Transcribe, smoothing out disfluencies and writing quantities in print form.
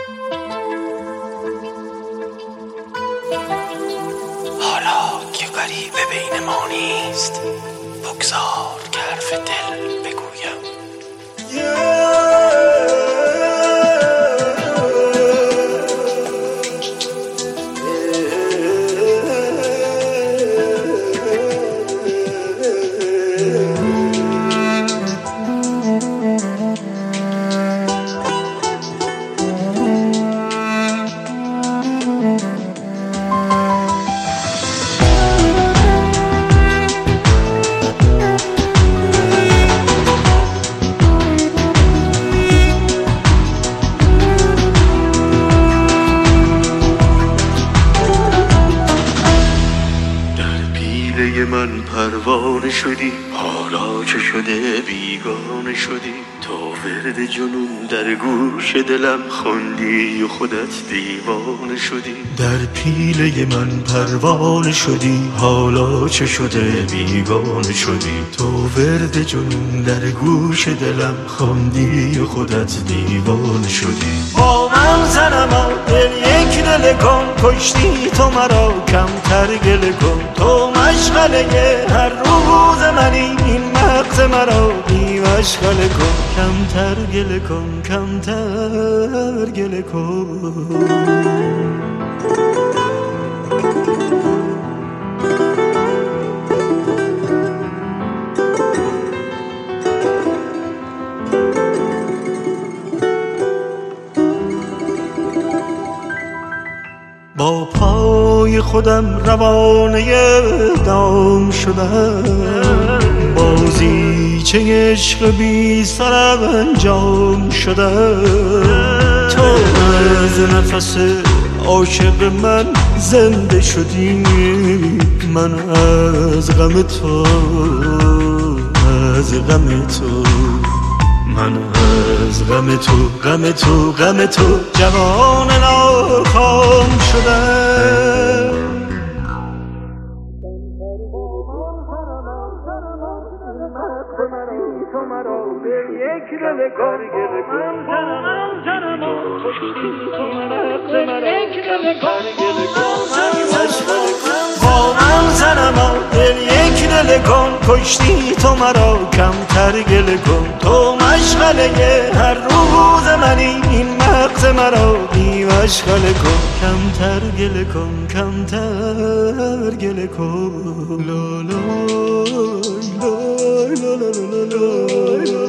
حالا که غریبه بین ما نیست، بگذار که حرف دل بگویم. من پروانه شدی، حالا چه شده بیگانه شدی. تو ورد جنون در گوش دلم خوندی و خودت دیوانه شدی. در پیله من پروانه شدی، حالا چه شده بیگانه شدی. تو ورد جنون در گوش دلم خوندی و خودت دیوانه شدی. با من زنما دل یک دل کن، کشتی تو مرا کمتر گله کن. تو مشغله هر روز منی، این مغز مرا بی مشغله کن. کمتر گله کن، کمتر گله کن. با پای خودم روانه دام شدم، بازیچه عشق بی سرم انجام شدم. تو از نفس عاشق من زنده شدی، من از غم تو، از غم تو، من از غم تو، غم تو، غم تو جوان ناکام شدم. با من زنما دل یک دل کن، کشتی تو مرا کمتر گله کن. تو مشغله هر روز منی، این مغز مرا بی مشغله کن. کمتر گله کن، کمتر گله کن. لا لا لا لا لا لا لا.